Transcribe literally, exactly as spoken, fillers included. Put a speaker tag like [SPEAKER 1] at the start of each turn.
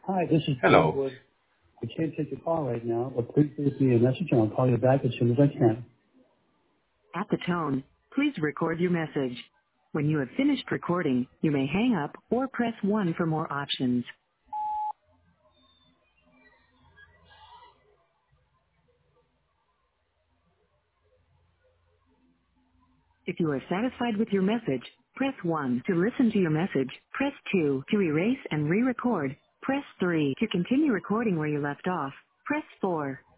[SPEAKER 1] Hi, this is
[SPEAKER 2] Hello.
[SPEAKER 1] Wood. I can't take your call right now, but please leave me a message and I'll call you back as soon as I can.
[SPEAKER 3] At the tone, please record your message. When you have finished recording, you may hang up or press one for more options. If you are satisfied with your message, press one to listen to your message. Press two to erase and re-record. Press three to continue recording where you left off. Press four